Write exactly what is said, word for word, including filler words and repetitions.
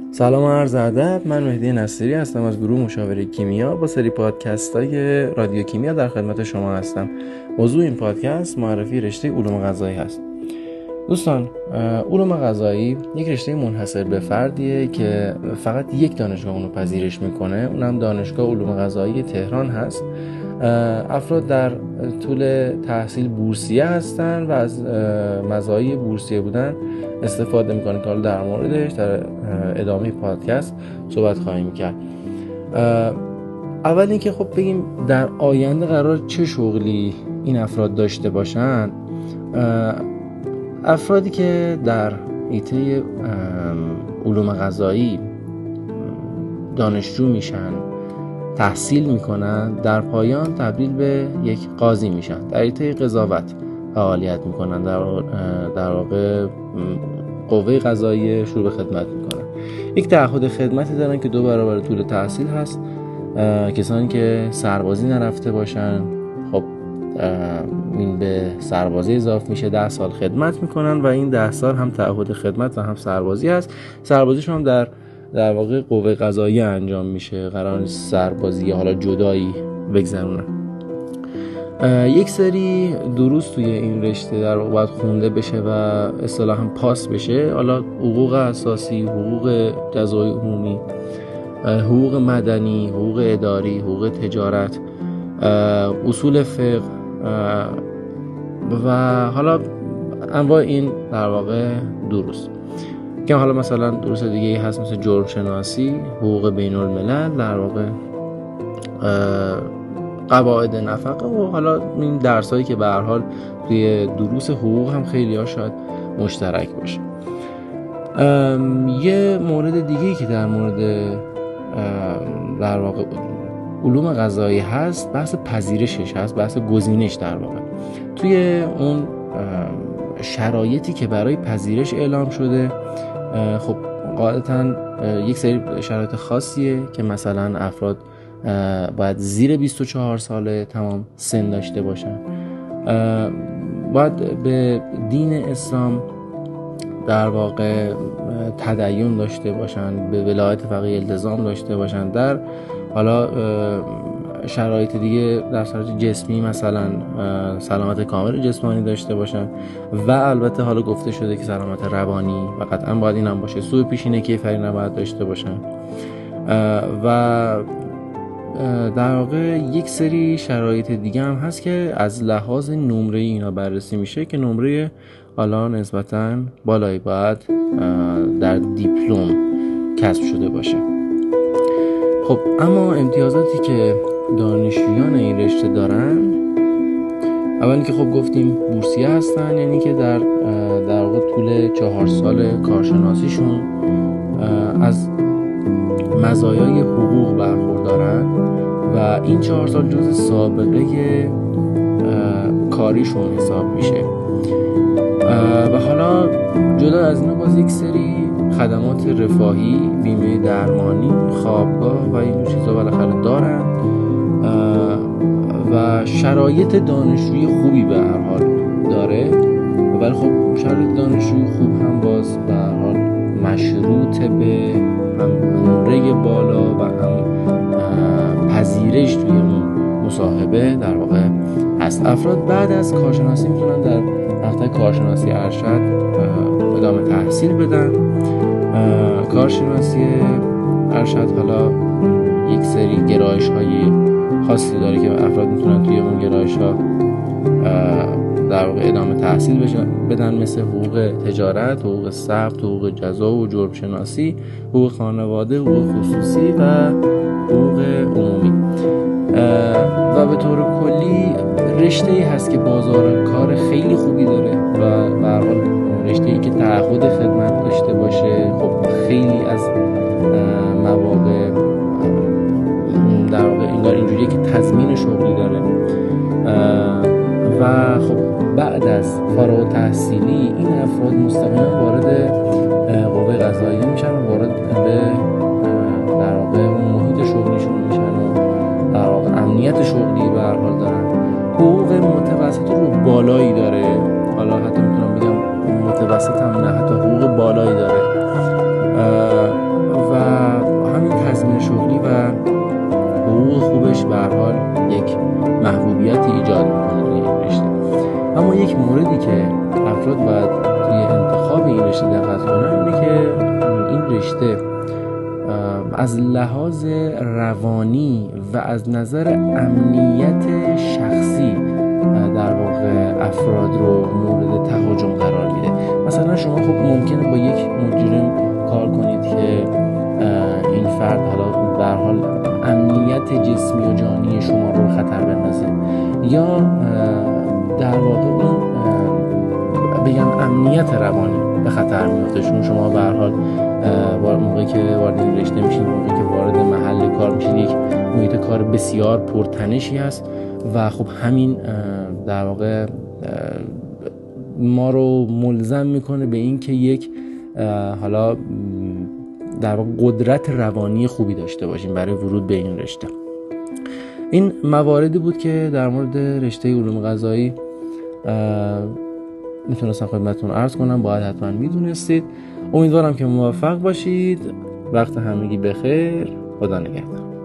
سلام و عرض ادب. من مهدی نصیری هستم از گروه مشاوره کیمیا. با سری پادکست های رادیو کیمیا در خدمت شما هستم. موضوع این پادکست معرفی رشته علوم غذایی هست. دوستان، علوم غذایی یک رشته منحصر به فردیه که فقط یک دانشگاه اونو پذیرش میکنه، اونم دانشگاه علوم غذایی تهران هست. افراد در طول تحصیل بورسیه هستن و از مزایای بورسیه بودن استفاده میکنن که حالا در موردش در ادامه پادکست صحبت خواهیم کرد. اول اینکه خب بگیم در آینده قرار چه شغلی این افراد داشته باشن. افرادی که در حیطه علوم غذایی دانشجو میشن، تحصیل میکنن، در پایان تبدیل به یک قاضی میشن، در حیطه قضاوت فعالیت میکنن، در در واقع قوه قضاییه شروع به خدمت میکنن. یک تعهد خدمتی دارن که دو برابر طول تحصیل هست. کسانی که سربازی نرفته باشن خب این به سربازی اضافه میشه، ده سال خدمت میکنن و این ده سال هم تعهد خدمت و هم سربازی هست. سربازیشون هم در در واقع قوه قضاییه انجام میشه، قرار سربازی حالا جدایی بگذرونن. یک سری دروس توی این رشته در واقع باید خونده بشه و اصطلاحاً پاس بشه. حالا حقوق اساسی، حقوق جزای عمومی، حقوق مدنی، حقوق اداری، حقوق تجارت، اصول فقه و حالا انواع این در واقع دروس که حالا مثلا دروس دیگه هست مثل جرم شناسی، حقوق بین الملل، در واقع قواعد نفقه و حالا این درسایی که به هر حال توی دروس حقوق هم خیلی ها شاید مشترک باشه. یه مورد دیگه که در مورد در واقع علوم غذایی هست بحث پذیرشش هست، بحث گزینش. در واقع توی اون شرایطی که برای پذیرش اعلام شده خب قاعدتاً یک سری شرایط خاصیه که مثلا افراد باید زیر بیست و چهار ساله تمام سن داشته باشن، باید به دین اسلام در واقع تدین داشته باشن، به ولایت فقیه التزام داشته باشن، در حالا شرایط دیگه در صورت جسمی مثلا سلامت کامل جسمانی داشته باشن و البته حالا گفته شده که سلامت روانی و قطعا باید این هم باشه، سوء پیشینه کیفری نباید داشته باشن و در واقع یک سری شرایط دیگه هم هست که از لحاظ نمره اینا بررسی میشه که نمره حالا نسبتاً بالایی باید در دیپلم کسب شده باشه. خب اما امتیازاتی که دانشجویان این رشته دارن، اولی که خب گفتیم بورسیه هستن، یعنی که در در واقع طول چهار سال کارشناسیشون از مزایای حقوق برخوردارن و این چهار سال جز سابقه کاریشون حساب میشه و حالا جدا از اینا باز یک سری خدمات رفاهی، بیمه درمانی، خوابگاه و این چیزا بالاخره دارن و شرایط دانشجویی خوبی به هر حال داره. ولی خب شرایط دانشجویی خوب هم باز به هر حال مشروط به هم نمره بالا و هم پذیرش توی اون مصاحبه در واقع هست. افراد بعد از کارشناسی میتونن در مقطع کارشناسی ارشد ادامه تحصیل بدن. کارشناسی ارشد حالا یک سری گرایش های خاصی داره که افراد میتونن توی اون گرایش ها در واقع ادامه تحصیل بدن، مثل حقوق تجارت، حقوق ثبت، حقوق جزا و جرم شناسی، حقوق خانواده، حقوق خصوصی و حقوق عمومی. و به طور کلی رشته‌ای هست که بازار کار خیلی خوبی داره و به هر حال رشته‌ای که تعهد خدمت داشته باشه خب خیلی از مواقع در واقع انگار اینجوریه که تضمین شغلی داره و خب بعد از فارغ التحصیلی این افراد مستقیما وارد قوه قضاییه میشن و وارد به در واقع اون محیط شغلیشون میشن و در واقع امنیت شغلی به هر حال دارن. حقوق متوسط رو بالایی داره، حالا حتی میتونم بگم متوسط هم نه، حتی حقوق بالایی داره از لحاظ روانی و از نظر امنیت شخصی در واقع افراد رو مورد تهاجم قرار میده. مثلا شما خب ممکنه با یک مجرم کار کنید که این فرد حالا به هر حال امنیت جسمی و جانی شما رو خطر بندازه، یا در واقع اون بگم امنیت روانی به خطر میفته، چون شما به هر حال موقعی که وارد این رشته میشید، موقعی که وارد محل کار میشید، یک محیط کار بسیار پرتنشی هست و خب همین در واقع ما رو ملزم میکنه به این که یک حالا در واقع قدرت روانی خوبی داشته باشیم برای ورود به این رشته. این مواردی بود که در مورد رشته علوم غذایی میتونستم خدمتتون عرض کنم، باید حتما میدونستید. امیدوارم که موفق باشید. وقت همگی بخیر. خدا نگهدار.